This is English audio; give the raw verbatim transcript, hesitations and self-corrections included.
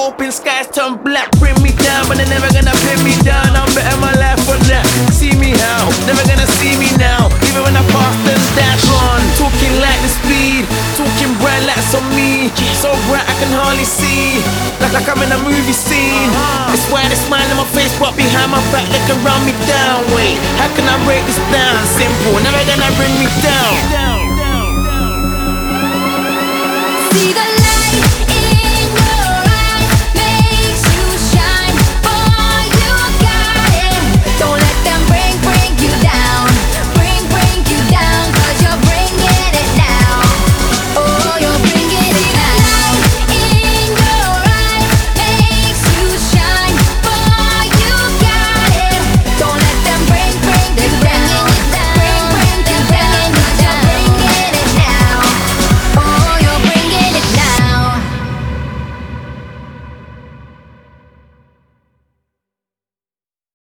hoping skies turn black, bring me down, but they're never gonna pin me down. I'm better my life for that. See me how, never gonna see me now. Even when I pass them dash on, talking like the speed, talking bright lights on me, so bright I can hardly see, like like I'm in a movie scene. It's why they smile on my face, but behind my back they can run me down. Wait, how can I break this down? Simple, never gonna bring me down.